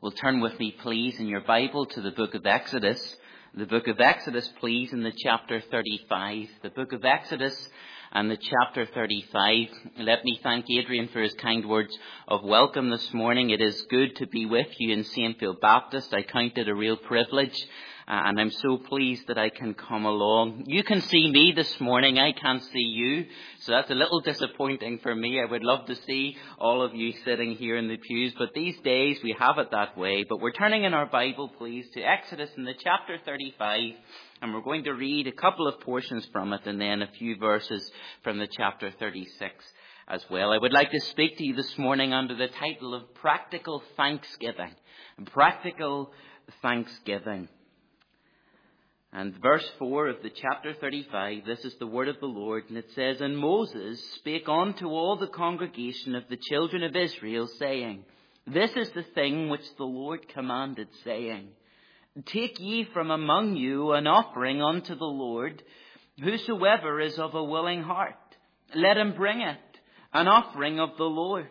Well, turn with me, please, in your Bible to the book of Exodus. The book of Exodus, please, in the chapter 35. The book of Exodus and the chapter 35. Let me thank Adrian for his kind words of welcome this morning. It is good to be with you in St. Phil Baptist. I count it a real privilege. And I'm so pleased that I can come along. You can see me this morning. I can't see you. So that's a little disappointing for me. I would love to see all of you sitting here in the pews. But these days we have it that way. But we're turning in our Bible, please, to Exodus in the chapter 35. And we're going to read a couple of portions from it and then a few verses from the chapter 36 as well. I would like to speak to you this morning under the title of Practical Thanksgiving. Practical Thanksgiving. And verse 4 of the chapter 35, this is the word of the Lord, and it says, And Moses spake unto all the congregation of the children of Israel, saying, This is the thing which the Lord commanded, saying, Take ye from among you an offering unto the Lord, whosoever is of a willing heart, let him bring it, an offering of the Lord,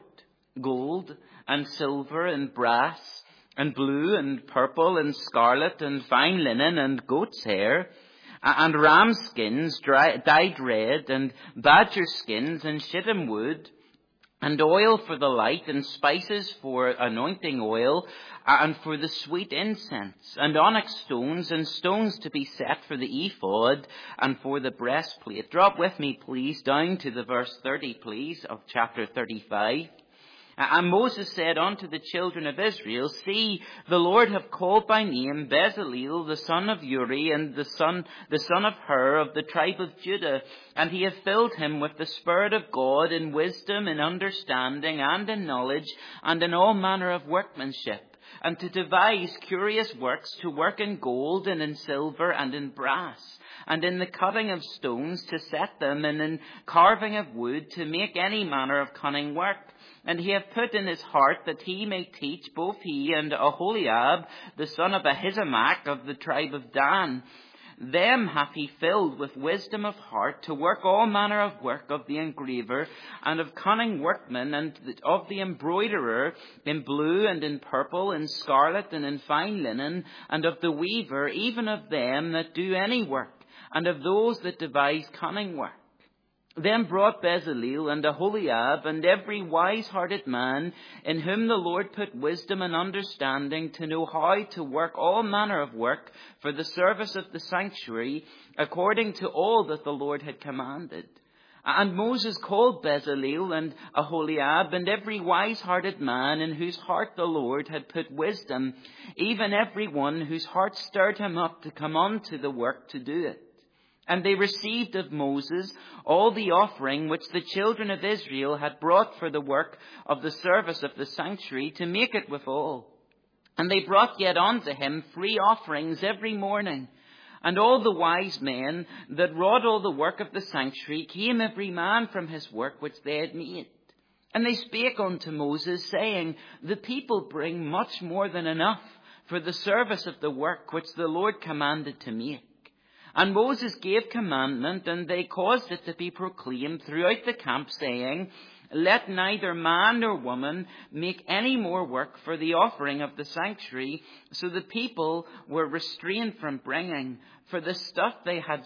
gold and silver and brass, and blue and purple and scarlet and fine linen and goat's hair, and ram skins dyed red, and badger skins and shittim wood, and oil for the light, and spices for anointing oil, and for the sweet incense, and onyx stones, and stones to be set for the ephod, and for the breastplate. Drop with me, please, down to the verse 30, please, of chapter 35. And Moses said unto the children of Israel, See, the Lord hath called by name Bezaleel, the son of Uri, and the son of Hur, of the tribe of Judah. And he hath filled him with the Spirit of God in wisdom, in understanding, and in knowledge, and in all manner of workmanship, and to devise curious works, to work in gold, and in silver, and in brass, and in the cutting of stones, to set them, and in carving of wood, to make any manner of cunning work. And he hath put in his heart that he may teach, both he and Aholiab, the son of Ahisamach, of the tribe of Dan. Them hath he filled with wisdom of heart, to work all manner of work of the engraver, and of cunning workmen, and of the embroiderer, in blue and in purple, in scarlet and in fine linen, and of the weaver, even of them that do any work, and of those that devise cunning work. Then brought Bezaleel and Aholiab and every wise-hearted man, in whom the Lord put wisdom and understanding, to know how to work all manner of work for the service of the sanctuary, according to all that the Lord had commanded. And Moses called Bezaleel and Aholiab and every wise-hearted man, in whose heart the Lord had put wisdom, even every one whose heart stirred him up to come unto the work to do it. And they received of Moses all the offering which the children of Israel had brought for the work of the service of the sanctuary, to make it withal. And they brought yet unto him free offerings every morning. And all the wise men that wrought all the work of the sanctuary came every man from his work which they had made. And they spake unto Moses, saying, The people bring much more than enough for the service of the work which the Lord commanded to make. And Moses gave commandment, and they caused it to be proclaimed throughout the camp, saying, Let neither man nor woman make any more work for the offering of the sanctuary. So the people were restrained from bringing, for the stuff they had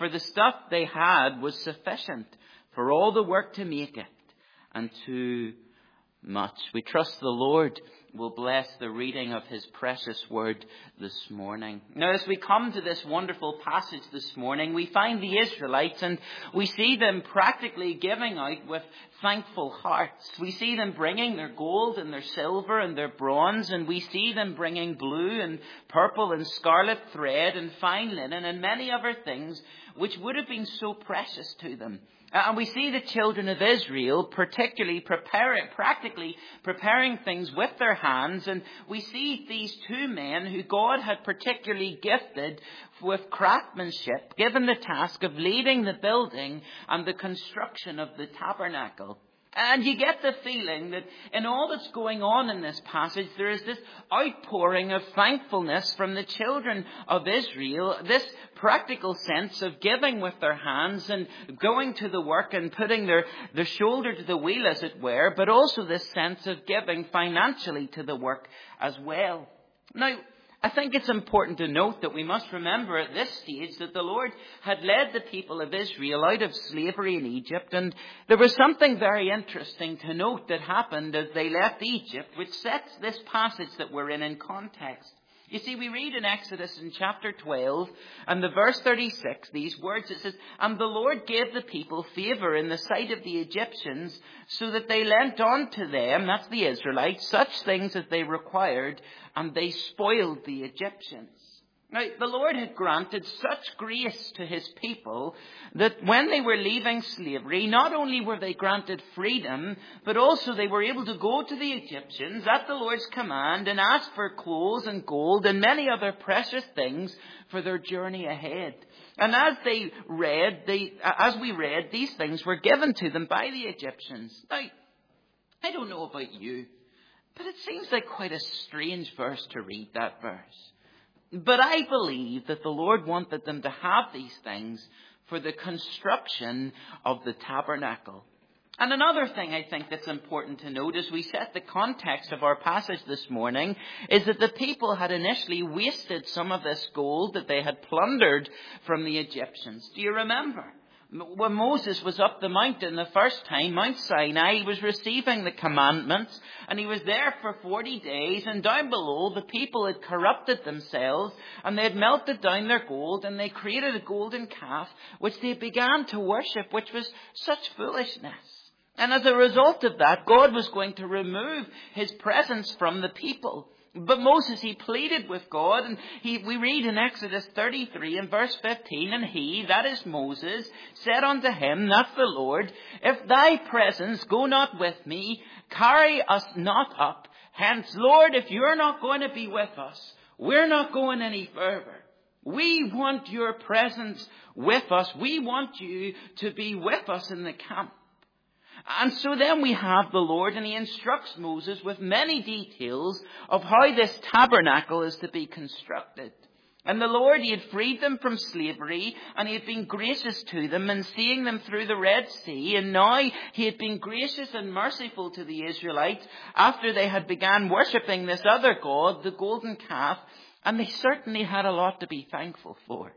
was sufficient for all the work to make it, and too much. We trust the Lord will bless the reading of his precious word this morning. Now, as we come to this wonderful passage this morning, we find the Israelites, and we see them practically giving out with thankful hearts. We see them bringing their gold and their silver and their bronze, and we see them bringing blue and purple and scarlet thread and fine linen and many other things which would have been so precious to them. And we see the children of Israel practically preparing things with their hands. And we see these two men who God had particularly gifted with craftsmanship, given the task of leading the building and the construction of the tabernacle. And you get the feeling that in all that's going on in this passage, there is this outpouring of thankfulness from the children of Israel, this practical sense of giving with their hands and going to the work and putting their shoulder to the wheel, as it were, but also this sense of giving financially to the work as well. Now, I think it's important to note that we must remember at this stage that the Lord had led the people of Israel out of slavery in Egypt, and there was something very interesting to note that happened as they left Egypt, which sets this passage that we're in context. You see, we read in Exodus in chapter 12 and the verse 36, these words, it says, "And the Lord gave the people favor in the sight of the Egyptians, so that they lent unto them," that's the Israelites, "such things as they required, and they spoiled the Egyptians." Now, the Lord had granted such grace to his people that when they were leaving slavery, not only were they granted freedom, but also they were able to go to the Egyptians at the Lord's command and ask for clothes and gold and many other precious things for their journey ahead. And as we read, these things were given to them by the Egyptians. Now, I don't know about you, but it seems like quite a strange verse to read, that verse. But I believe that the Lord wanted them to have these things for the construction of the tabernacle. And another thing I think that's important to note as we set the context of our passage this morning is that the people had initially wasted some of this gold that they had plundered from the Egyptians. Do you remember? When Moses was up the mountain the first time, Mount Sinai, he was receiving the commandments, and he was there for 40 days, and down below the people had corrupted themselves, and they had melted down their gold, and they created a golden calf, which they began to worship, which was such foolishness. And as a result of that, God was going to remove his presence from the people. But Moses, he pleaded with God, and we read in Exodus 33 and verse 15, "And he," that is Moses, "said unto him," that's the Lord, "If thy presence go not with me, carry us not up. Hence, Lord, if you're not going to be with us, we're not going any further. We want your presence with us. We want you to be with us in the camp." And so then we have the Lord, and he instructs Moses with many details of how this tabernacle is to be constructed. And the Lord, he had freed them from slavery, and he had been gracious to them in seeing them through the Red Sea. And now he had been gracious and merciful to the Israelites after they had begun worshipping this other god, the golden calf. And they certainly had a lot to be thankful for.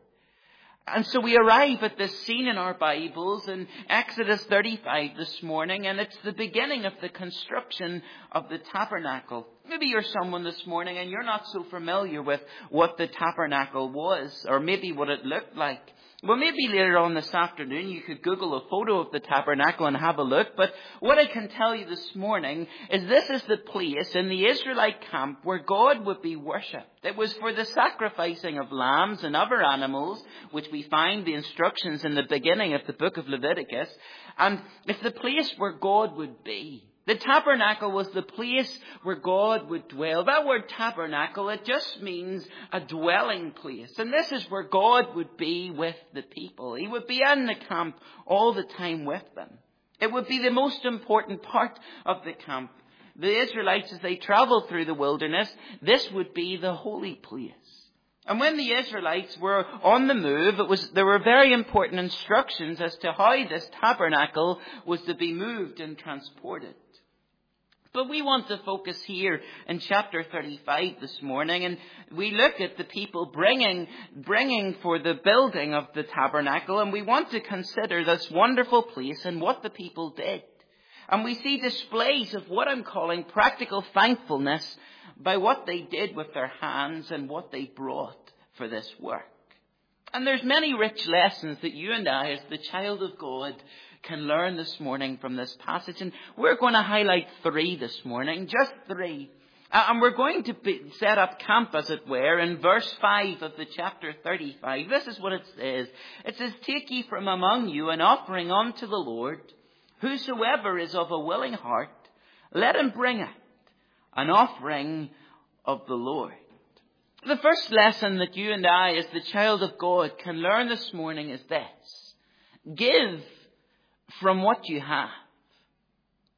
And so we arrive at this scene in our Bibles in Exodus 35 this morning, and it's the beginning of the construction of the tabernacle. Maybe you're someone this morning and you're not so familiar with what the tabernacle was, or maybe what it looked like. Well, maybe later on this afternoon you could Google a photo of the tabernacle and have a look. But what I can tell you this morning is this is the place in the Israelite camp where God would be worshipped. It was for the sacrificing of lambs and other animals, which we find the instructions in the beginning of the book of Leviticus. And it's the place where God would be. The tabernacle was the place where God would dwell. That word tabernacle, it just means a dwelling place. And this is where God would be with the people. He would be in the camp all the time with them. It would be the most important part of the camp. The Israelites, as they traveled through the wilderness, this would be the holy place. And when the Israelites were on the move, there were very important instructions as to how this tabernacle was to be moved and transported. But we want to focus here in chapter 35 this morning, and we look at the people bringing for the building of the tabernacle, and we want to consider this wonderful place and what the people did. And we see displays of what I'm calling practical thankfulness by what they did with their hands and what they brought for this work. And there's many rich lessons that you and I, as the child of God, can learn this morning from this passage. And we're going to highlight 3 this morning, just 3. And we're going to set up camp, as it were, in verse 5 of the chapter 35. This is what it says. It says, "Take ye from among you an offering unto the Lord. Whosoever is of a willing heart, let him bring it, an offering of the Lord." The first lesson that you and I, as the child of God, can learn this morning is this: give from what you have.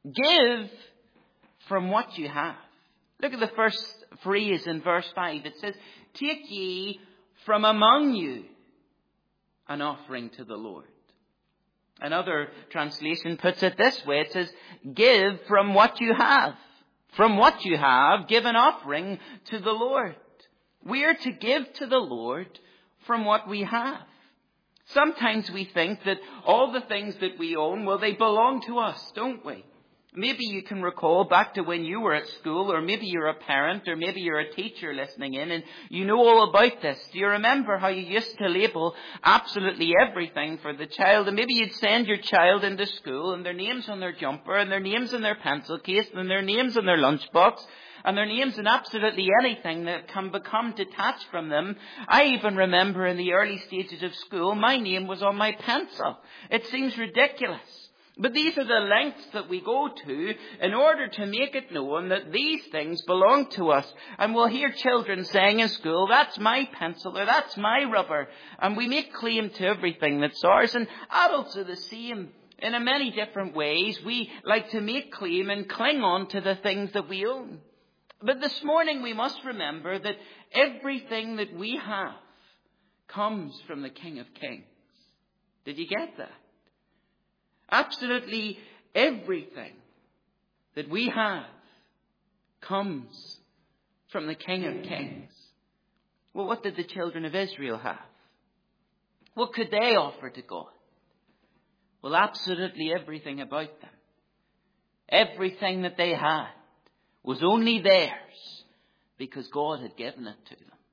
Give from what you have. Look at the first phrase in verse 5. It says, take ye from among you an offering to the Lord. Another translation puts it this way. It says, give from what you have. From what you have, give an offering to the Lord. We are to give to the Lord from what we have. Sometimes we think that all the things that we own, well, they belong to us, don't we? Maybe you can recall back to when you were at school, or maybe you're a parent, or maybe you're a teacher listening in, and you know all about this. Do you remember how you used to label absolutely everything for the child? And maybe you'd send your child into school, and their names on their jumper, and their names on their pencil case, and their names on their lunchbox, and their names in absolutely anything that can become detached from them. I even remember in the early stages of school, my name was on my pencil. It seems ridiculous. But these are the lengths that we go to in order to make it known that these things belong to us. And we'll hear children saying in school, that's my pencil, or that's my rubber. And we make claim to everything that's ours. And adults are the same. In many different ways, we like to make claim and cling on to the things that we own. But this morning we must remember that everything that we have comes from the King of Kings. Did you get that? Absolutely everything that we have comes from the King of Kings. Well, what did the children of Israel have? What could they offer to God? Well, absolutely everything about them. Everything that they had was only theirs because God had given it to them.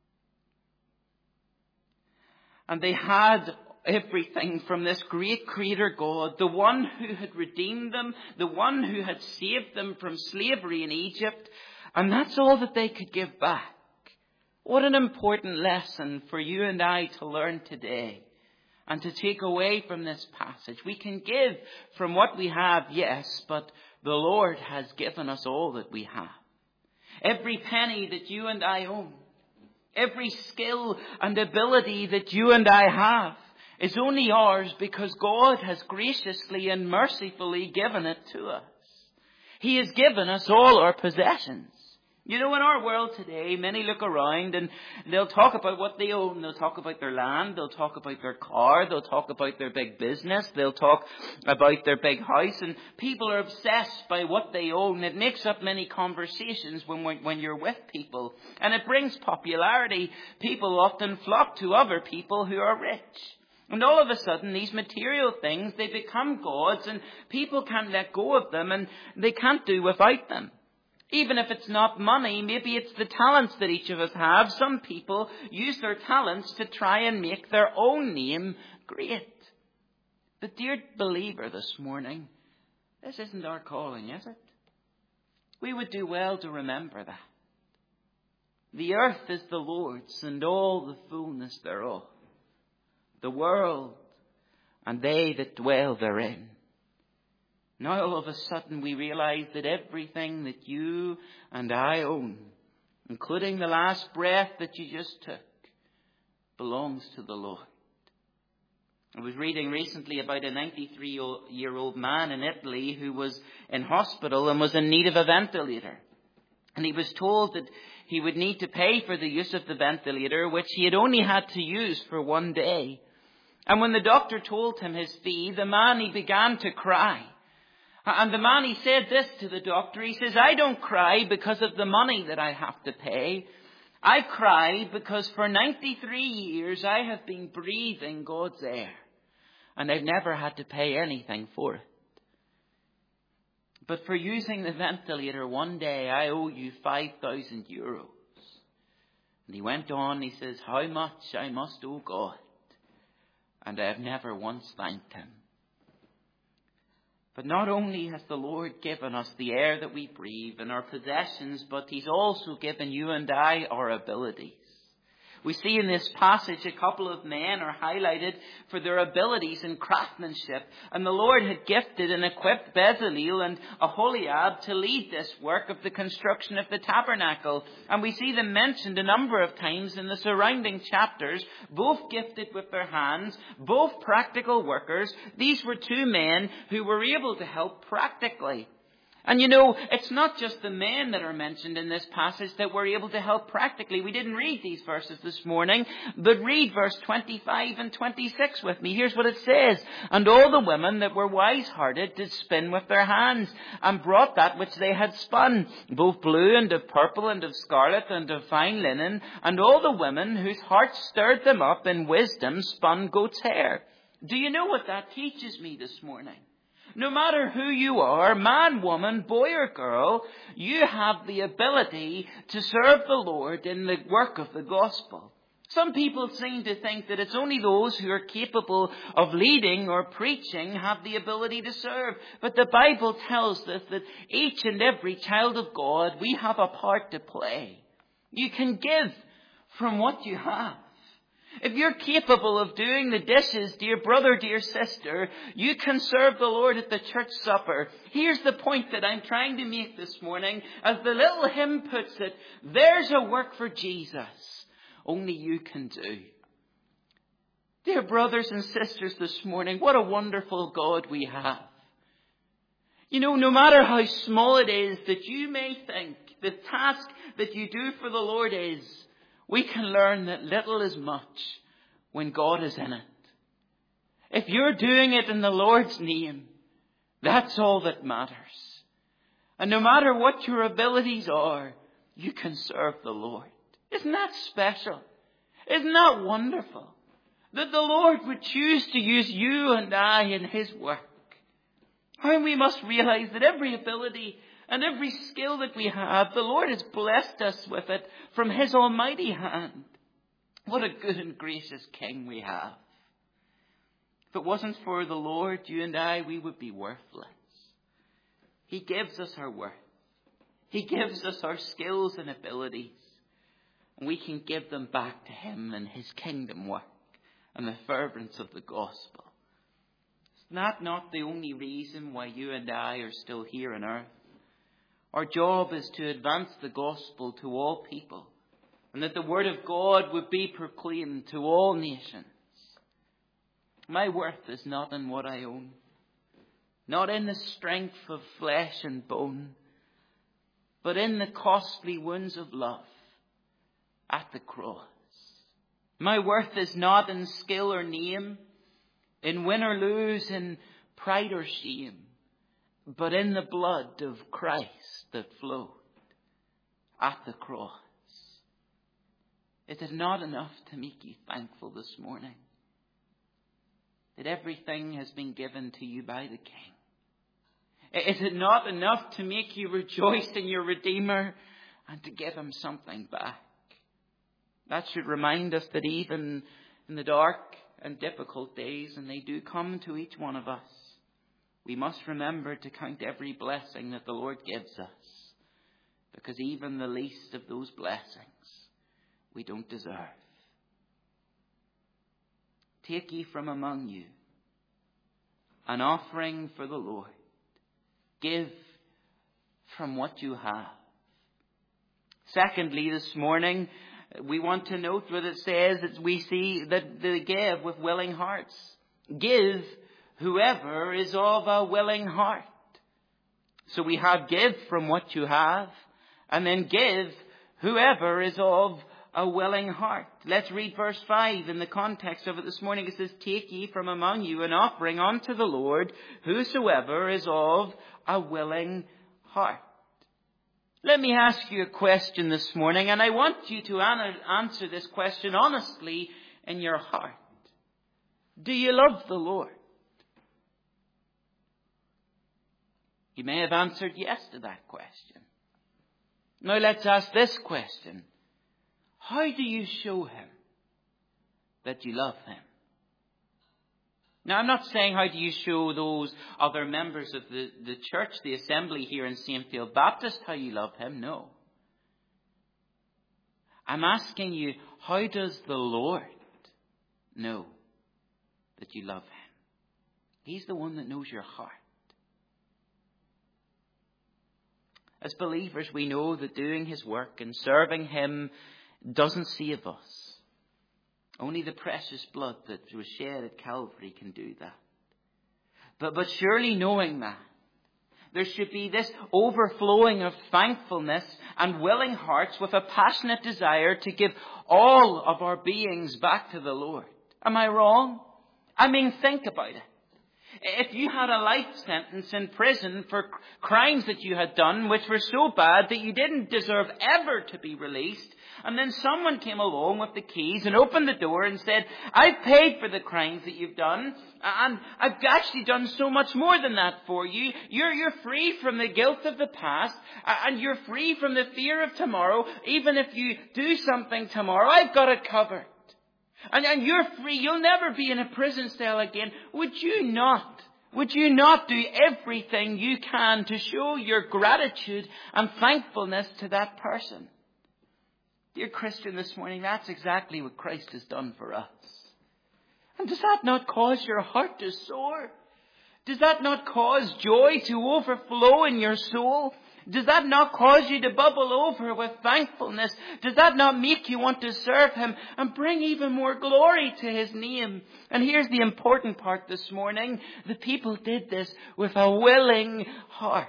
And they had everything from this great Creator God, the one who had redeemed them, the one who had saved them from slavery in Egypt, and that's all that they could give back. What an important lesson for you and I to learn today and to take away from this passage. We can give from what we have, yes, but the Lord has given us all that we have. Every penny that you and I own, every skill and ability that you and I have, is only ours because God has graciously and mercifully given it to us. He has given us all our possessions. You know, in our world today, many look around and they'll talk about what they own. They'll talk about their land. They'll talk about their car. They'll talk about their big business. They'll talk about their big house. And people are obsessed by what they own. It makes up many conversations when you're with people. And it brings popularity. People often flock to other people who are rich. And all of a sudden, these material things, they become gods, and people can't let go of them, and they can't do without them. Even if it's not money, maybe it's the talents that each of us have. Some people use their talents to try and make their own name great. But dear believer this morning, this isn't our calling, is it? We would do well to remember that. The earth is the Lord's, and all the fullness thereof. The world, and they that dwell therein. Now all of a sudden we realize that everything that you and I own, including the last breath that you just took, belongs to the Lord. I was reading recently about a 93-year-old man in Italy who was in hospital and was in need of a ventilator. And he was told that he would need to pay for the use of the ventilator, which he had only had to use for one day. And when the doctor told him his fee, the man, he began to cry. And the man, he said this to the doctor. He says, I don't cry because of the money that I have to pay. I cry because for 93 years I have been breathing God's air. And I've never had to pay anything for it. But for using the ventilator one day, I owe you 5,000 euros. And he went on, he says, how much I must owe God. And I have never once thanked him. But not only has the Lord given us the air that we breathe and our possessions, but He's also given you and I our abilities. We see in this passage a couple of men are highlighted for their abilities in craftsmanship. And the Lord had gifted and equipped Bezalel and Aholiab to lead this work of the construction of the tabernacle. And we see them mentioned a number of times in the surrounding chapters, both gifted with their hands, both practical workers. These were two men who were able to help practically. And you know, it's not just the men that are mentioned in this passage that we're able to help practically. We didn't read these verses this morning, but read verse 25 and 26 with me. Here's what it says. And all the women that were wise-hearted did spin with their hands, and brought that which they had spun, both blue and of purple and of scarlet and of fine linen. And all the women whose hearts stirred them up in wisdom spun goat's hair. Do you know what that teaches me this morning? No matter who you are, man, woman, boy or girl, you have the ability to serve the Lord in the work of the gospel. Some people seem to think that it's only those who are capable of leading or preaching have the ability to serve. But the Bible tells us that each and every child of God, we have a part to play. You can give from what you have. If you're capable of doing the dishes, dear brother, dear sister, you can serve the Lord at the church supper. Here's the point that I'm trying to make this morning. As the little hymn puts it, there's a work for Jesus only you can do. Dear brothers and sisters this morning, what a wonderful God we have. You know, no matter how small it is that you may think the task that you do for the Lord is, we can learn that little is much when God is in it. If you're doing it in the Lord's name, that's all that matters. And no matter what your abilities are, you can serve the Lord. Isn't that special? Isn't that wonderful? That the Lord would choose to use you and I in His work. And we must realize that every ability and every skill that we have, the Lord has blessed us with it from His almighty hand. What a good and gracious King we have. If it wasn't for the Lord, you and I, we would be worthless. He gives us our worth. He gives us our skills and abilities. And we can give them back to Him in His kingdom work and the fervence of the gospel. Is that not the only reason why you and I are still here on earth? Our job is to advance the gospel to all people, and that the word of God would be proclaimed to all nations. My worth is not in what I own, not in the strength of flesh and bone, but in the costly wounds of love at the cross. My worth is not in skill or name, in win or lose, in pride or shame, but in the blood of Christ that flowed at the cross. It is not enough to make you thankful this morning that everything has been given to you by the King. Is it not enough to make you rejoice in your Redeemer and to give Him something back? That should remind us that even in the dark and difficult days, and they do come to each one of us, we must remember to count every blessing that the Lord gives us, because even the least of those blessings we don't deserve. Take ye from among you an offering for the Lord. Give from what you have. Secondly, this morning, we want to note what it says that we see that they give with willing hearts. Give whoever is of a willing heart. So we have give from what you have, and then give whoever is of a willing heart. Let's read verse 5 in the context of it this morning. It says, take ye from among you an offering unto the Lord, whosoever is of a willing heart. Let me ask you a question this morning, and I want you to answer this question honestly in your heart. Do you love the Lord? You may have answered yes to that question. Now let's ask this question. How do you show Him that you love Him? Now, I'm not saying how do you show those other members of the church, the assembly here in St. Field Baptist, how you love Him. No. I'm asking you, how does the Lord know that you love Him? He's the one that knows your heart. As believers, we know that doing His work and serving Him doesn't save us. Only the precious blood that was shed at Calvary can do that. But surely knowing that, There should be this overflowing of thankfulness and willing hearts with a passionate desire to give all of our beings back to the Lord. Am I wrong? I mean, think about it. If you had a life sentence in prison for crimes that you had done which were so bad that you didn't deserve ever to be released, and then someone came along with the keys and opened the door and said, I've paid for the crimes that you've done, and I've actually done so much more than that for you. You're free from the guilt of the past, and you're free from the fear of tomorrow. Even if you do something tomorrow, I've got it covered. And you're free. You'll never be in a prison cell again. Would you not do everything you can to show your gratitude and thankfulness to that person? Dear Christian, this morning, that's exactly what Christ has done for us. And does that not cause your heart to soar? Does that not cause joy to overflow in your soul? Does that not cause you to bubble over with thankfulness? Does that not make you want to serve Him and bring even more glory to His name? And here's the important part this morning. The people did this with a willing heart.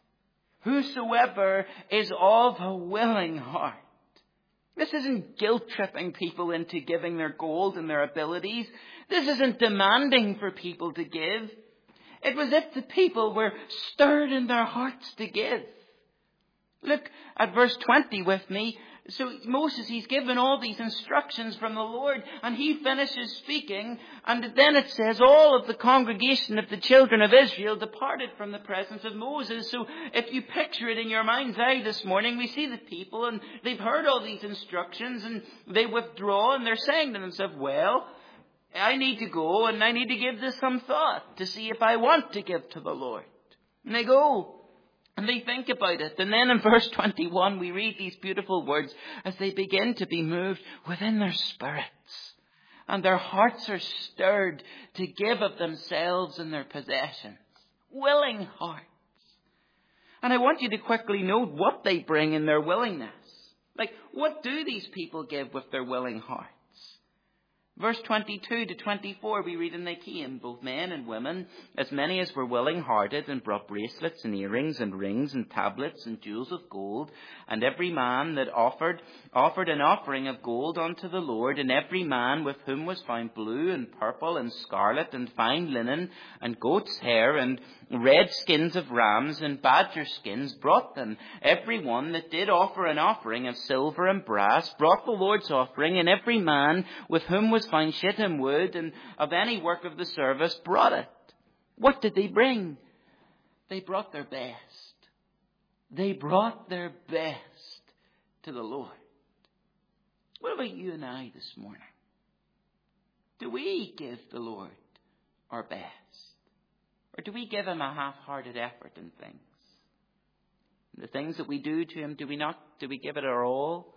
Whosoever is of a willing heart. This isn't guilt-tripping people into giving their gold and their abilities. This isn't demanding for people to give. It was if the people were stirred in their hearts to give. Look at verse 20 with me. So Moses, he's given all these instructions from the Lord, and he finishes speaking, and then it says, all of the congregation of the children of Israel departed from the presence of Moses. So if you picture it in your mind's eye this morning, we see the people, and they've heard all these instructions, and they withdraw, and they're saying to themselves, well, I need to go, and I need to give this some thought to see if I want to give to the Lord. And they go. And they think about it. And then in verse 21, we read these beautiful words as they begin to be moved within their spirits. And their hearts are stirred to give of themselves and their possessions. Willing hearts. And I want you to quickly note what they bring in their willingness. Like, what do these people give with their willing hearts? Verse 22 to 24, we read, and they came, both men and women, as many as were willing-hearted, and brought bracelets and earrings and rings and tablets and jewels of gold. And every man that offered an offering of gold unto the Lord, and every man with whom was found blue and purple and scarlet and fine linen and goat's hair and red skins of rams and badger skins brought them. Every one that did offer an offering of silver and brass brought the Lord's offering, and every man with whom was found shittim wood and of any work of the service brought it. What did they bring? They brought their best. They brought their best to the Lord. What about you and I this morning? Do we give the Lord our best? Or do we give Him a half-hearted effort in things? The things that we do to Him, do we give it our all?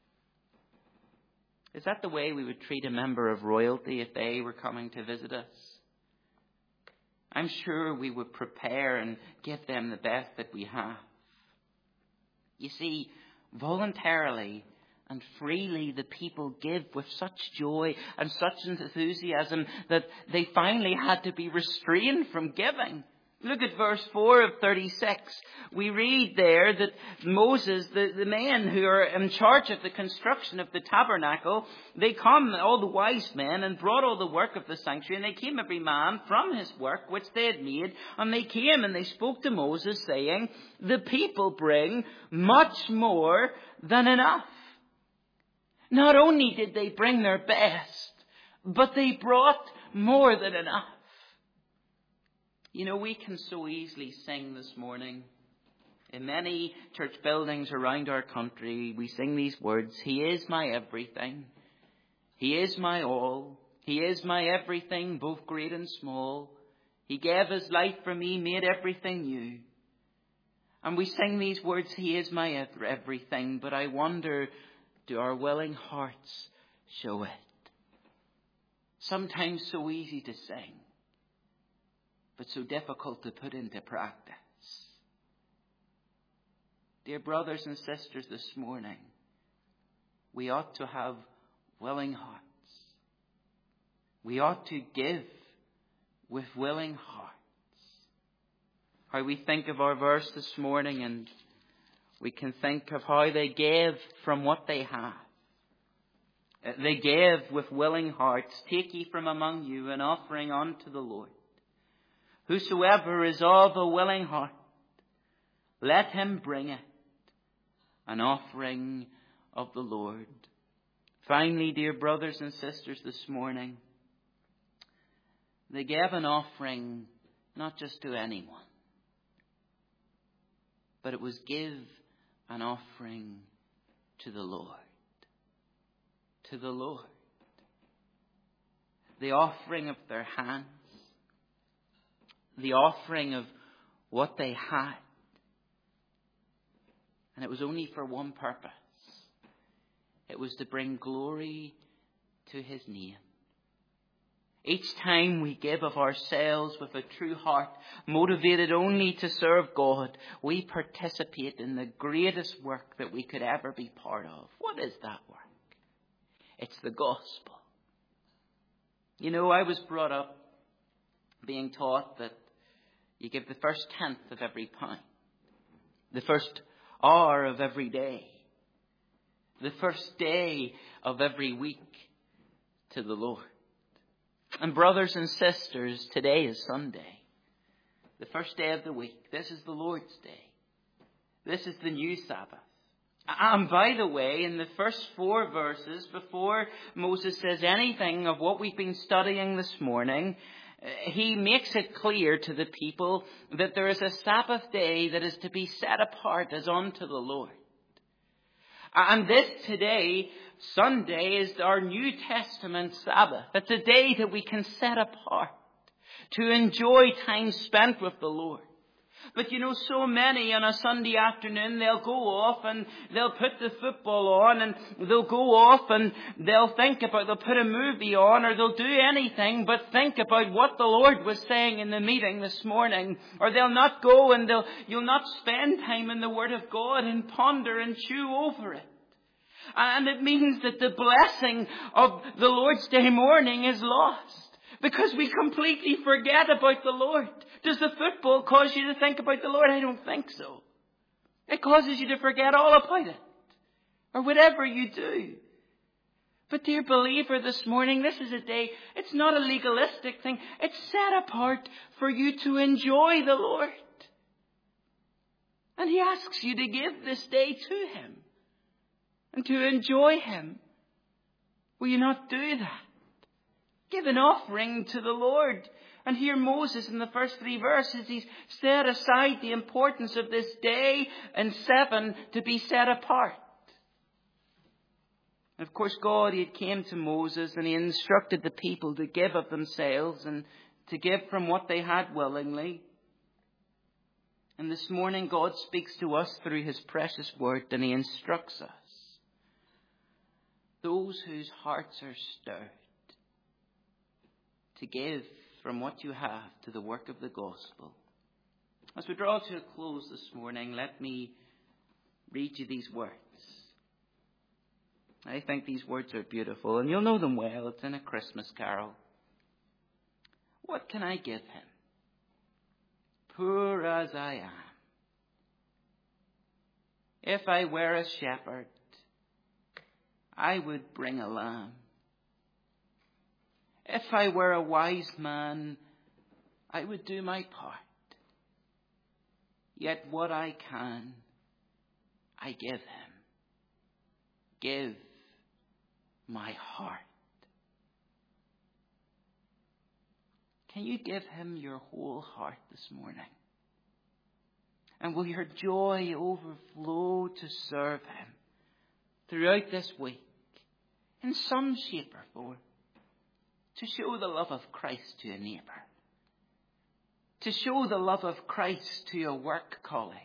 Is that the way we would treat a member of royalty if they were coming to visit us? I'm sure we would prepare and give them the best that we have. You see, voluntarily and freely the people give with such joy and such enthusiasm that they finally had to be restrained from giving. Look at verse 4 of 36. We read there that Moses, the men who are in charge of the construction of the tabernacle, they come, all the wise men, and brought all the work of the sanctuary, and they came every man from his work which they had made, and they came and they spoke to Moses, saying, the people bring much more than enough. Not only did they bring their best, but they brought more than enough. You know, we can so easily sing this morning. In many church buildings around our country, we sing these words, He is my everything. He is my all. He is my everything, both great and small. He gave His life for me, made everything new. And we sing these words, He is my everything. But I wonder, do our willing hearts show it? Sometimes so easy to sing, but so difficult to put into practice. Dear brothers and sisters, this morning, we ought to have willing hearts. We ought to give with willing hearts. how we think of our verse this morning, and we can think of how they gave from what they had. They gave with willing hearts. Take ye from among you an offering unto the Lord. Whosoever is of a willing heart, let him bring it, an offering of the Lord. Finally, dear brothers and sisters, this morning, they gave an offering not just to anyone, but it was give an offering to the Lord. To the Lord. The offering of their hands. The offering of what they had. And it was only for one purpose. It was to bring glory to His name. Each time we give of ourselves with a true heart, motivated only to serve God, we participate in the greatest work that we could ever be part of. What is that work? It's the gospel. You know, I was brought up being taught that you give the first tenth of every pound, the first hour of every day, the first day of every week to the Lord. And brothers and sisters, today is Sunday, the first day of the week. This is the Lord's Day. This is the new Sabbath. And by the way, in the first 4 verses, before Moses says anything of what we've been studying this morning, he makes it clear to the people that there is a Sabbath day that is to be set apart as unto the Lord. And this today, Sunday, is our New Testament Sabbath. It's a day that we can set apart to enjoy time spent with the Lord. But you know, so many on a Sunday afternoon, they'll go off and they'll put the football on and they'll go off and they'll put a movie on, or they'll do anything but think about what the Lord was saying in the meeting this morning. Or they'll not go and you'll not spend time in the Word of God and ponder and chew over it. And it means that the blessing of the Lord's Day morning is lost. Because we completely forget about the Lord. Does the football cause you to think about the Lord? I don't think so. It causes you to forget all about it. Or whatever you do. But dear believer, this morning, this is a day, it's not a legalistic thing. It's set apart for you to enjoy the Lord. And He asks you to give this day to Him. And to enjoy Him. Will you not do that? Give an offering to the Lord. And here Moses, in the first 3 verses, he's set aside the importance of this day and 7 to be set apart. And of course, God, He had came to Moses and He instructed the people to give of themselves and to give from what they had willingly. And this morning, God speaks to us through His precious word, and He instructs us. Those whose hearts are stirred to give from what you have to the work of the gospel. As we draw to a close this morning, let me read you these words. I think these words are beautiful, and you'll know them well. It's in a Christmas carol. What can I give Him, poor as I am? If I were a shepherd, I would bring a lamb. If I were a wise man, I would do my part. Yet what I can, I give Him. Give my heart. Can you give Him your whole heart this morning? And will your joy overflow to serve Him throughout this week in some shape or form? To show the love of Christ to a neighbour. To show the love of Christ to a work colleague.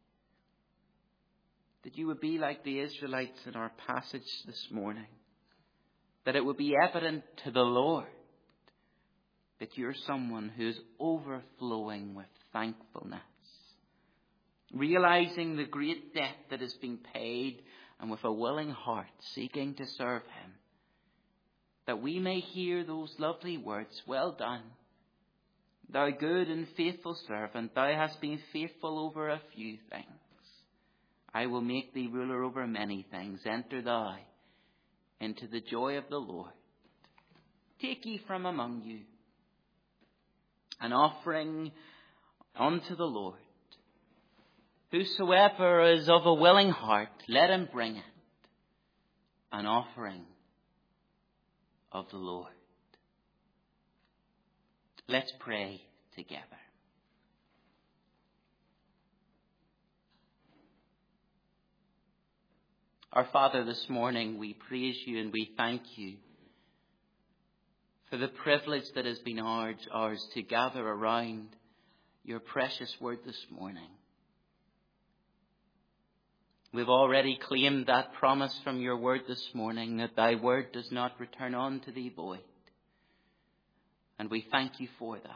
That you would be like the Israelites in our passage this morning. That it would be evident to the Lord that you're someone who is overflowing with thankfulness. Realizing the great debt that has been paid, and with a willing heart seeking to serve Him. That we may hear those lovely words, well done, Thou good and faithful servant, thou hast been faithful over a few things. I will make thee ruler over many things. Enter thou into the joy of the Lord. Take ye from among you an offering unto the Lord. Whosoever is of a willing heart, let him bring it, an offering of the Lord. Let's pray together. Our Father, this morning we praise you and we thank you for the privilege that has been ours to gather around your precious word this morning. We've already claimed that promise from your word this morning, that thy word does not return unto thee void. And we thank you for that.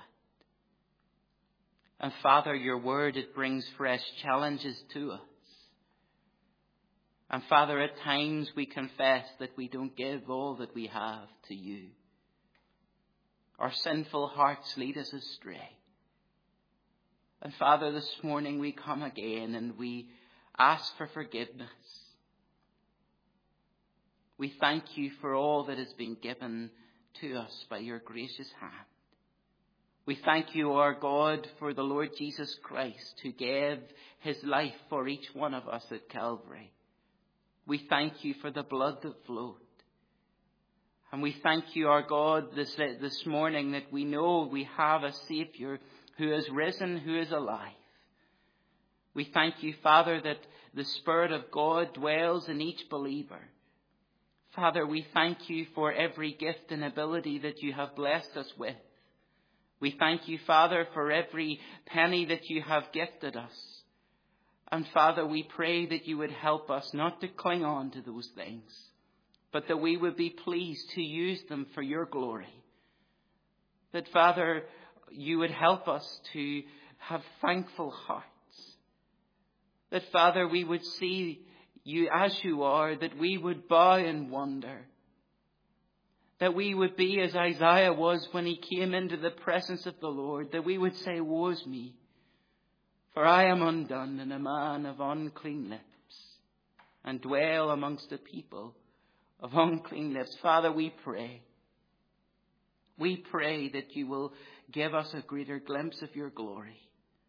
And Father, your word, it brings fresh challenges to us. And Father, at times we confess that we don't give all that we have to you. Our sinful hearts lead us astray. And Father, this morning we come again and we ask for forgiveness. We thank you for all that has been given to us by your gracious hand. We thank you, our God, for the Lord Jesus Christ, who gave his life for each one of us at Calvary. We thank you for the blood that flowed. And we thank you, our God, this morning that we know we have a Savior who is risen, who is alive. We thank you, Father, that the Spirit of God dwells in each believer. Father, we thank you for every gift and ability that you have blessed us with. We thank you, Father, for every penny that you have gifted us. And Father, we pray that you would help us not to cling on to those things, but that we would be pleased to use them for your glory. That, Father, you would help us to have thankful hearts. That, Father, we would see you as you are, that we would bow in wonder. That we would be as Isaiah was when he came into the presence of the Lord, that we would say, woe is me, for I am undone and a man of unclean lips, and dwell amongst a people of unclean lips. Father, we pray. We pray that you will give us a greater glimpse of your glory.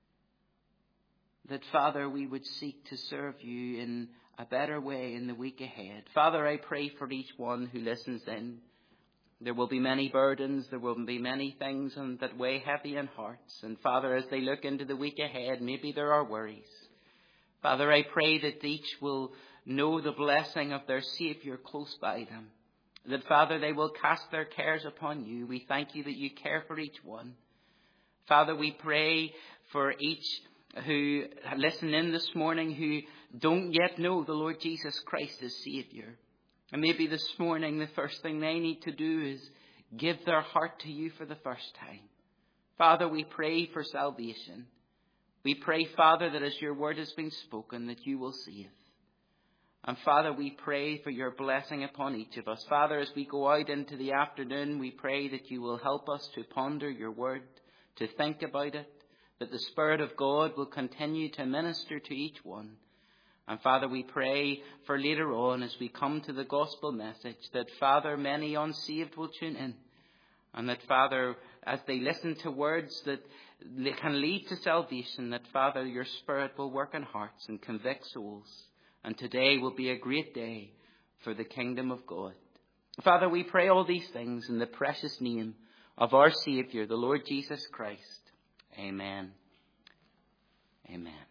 That, Father, we would seek to serve you in a better way in the week ahead. Father, I pray for each one who listens in. There will be many burdens. There will be many things that weigh heavy in hearts. And Father, as they look into the week ahead, maybe there are worries. Father, I pray that each will know the blessing of their Savior close by them. That, Father, they will cast their cares upon you. We thank you that you care for each one. Father, we pray for each who listen in this morning who don't yet know the Lord Jesus Christ as Savior. And maybe this morning the first thing they need to do is give their heart to you for the first time. Father, we pray for salvation. We pray, Father, that as your word has been spoken, that you will save. And Father, we pray for your blessing upon each of us. Father, as we go out into the afternoon, we pray that you will help us to ponder your word, to think about it, that the Spirit of God will continue to minister to each one. And Father, we pray for later on as we come to the gospel message that, Father, many unsaved will tune in. And that, Father, as they listen to words that can lead to salvation, that, Father, your Spirit will work in hearts and convict souls. And today will be a great day for the kingdom of God. Father, we pray all these things in the precious name of our Savior, the Lord Jesus Christ. Amen. Amen.